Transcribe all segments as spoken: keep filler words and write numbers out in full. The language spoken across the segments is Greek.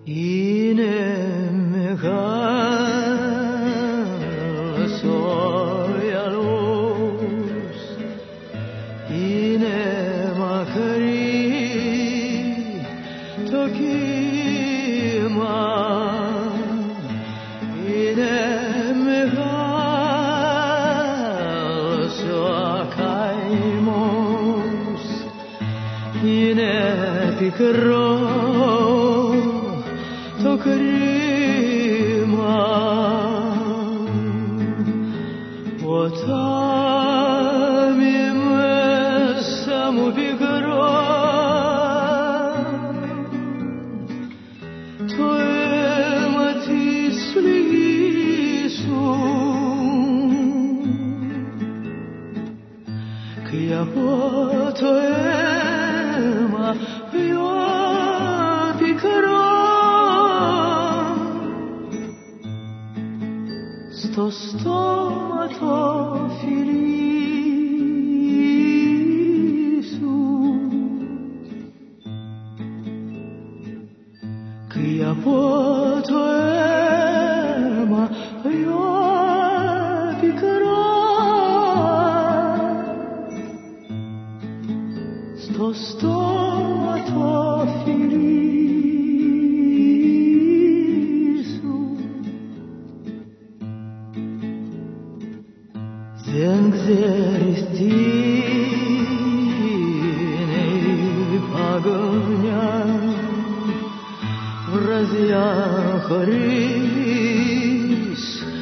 είναι μεγάλος ο γυαλός, είναι μακρύ το κύμα, είναι μεγάλος ο καημός, είναι πικρό το κρίμα. Όταν μέσα μου πικρό το αίμα της πληγής σου, και από το αίμα πιο πικρό στο στόμα το φιλί σου, και από το αίμα πιο πικρό στο στόμα το φιλί. Δεν ξέρεις τι είναι η παγωνιά, βραδιά χωρίς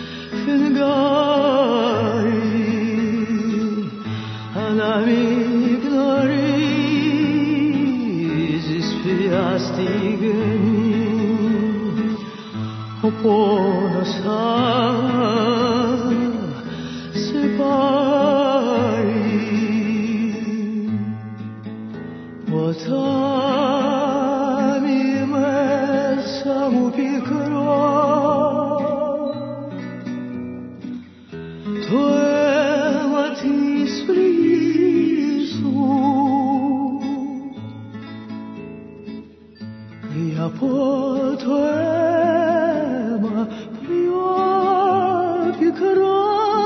φεγγάρι, αλλά μην γνωρίζεις ποια στιγμή ο πόνος σε πάρει. Όταν η μέσα μου πικρό το αίμα της πληγής σου, ή από το αίμα πιο πικρό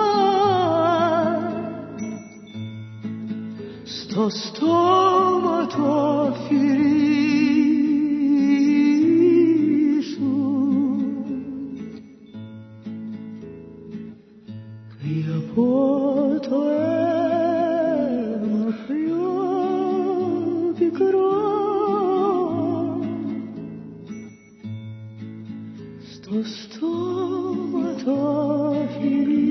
στο στόμα το φιλί σου, και από το αίμα πιο πικρό στο στόμα το φιλί.